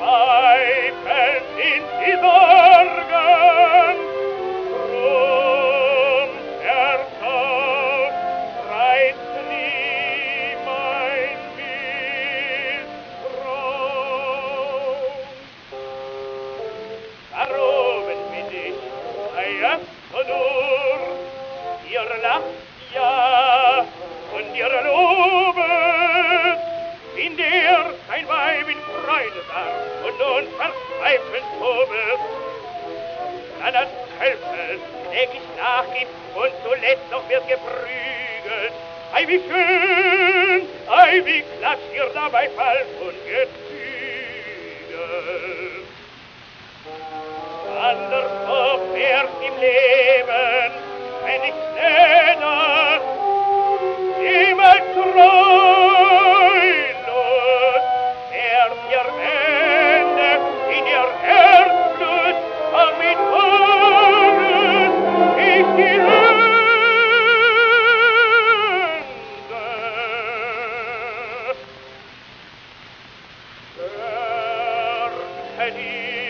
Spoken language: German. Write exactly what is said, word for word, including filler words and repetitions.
Zweifel sind die Sorgen, drum Herzog reizt nie mein Misstrauen. Warum bin ich, ja, so nur, ihr lacht ja und ihr lobet, in der kein Weib in Freude war und nun verzweifelt tobet. Dann als Tölpel täglich nachgibt und zuletzt noch wird geprügelt. Ei, wie schön, ei, wie klasch ihr dabei fallt und gezügelt. Anders so wär's im Leben, wenn ich schneller immer treulos er mir Wände in ihr Herzblut und mit Horn ich die Hände. Hörte die